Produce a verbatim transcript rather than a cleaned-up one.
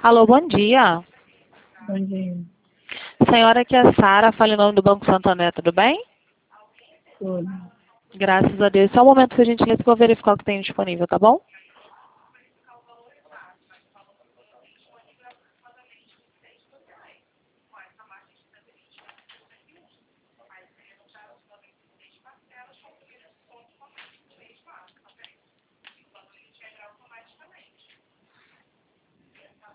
Alô, bom dia. Bom dia. Senhora, aqui é a Sara, fala em nome do Banco Santander, tudo bem? Tudo. Graças a Deus. Só um momento, por gentileza, que eu vou verificar o que tem disponível, tá bom?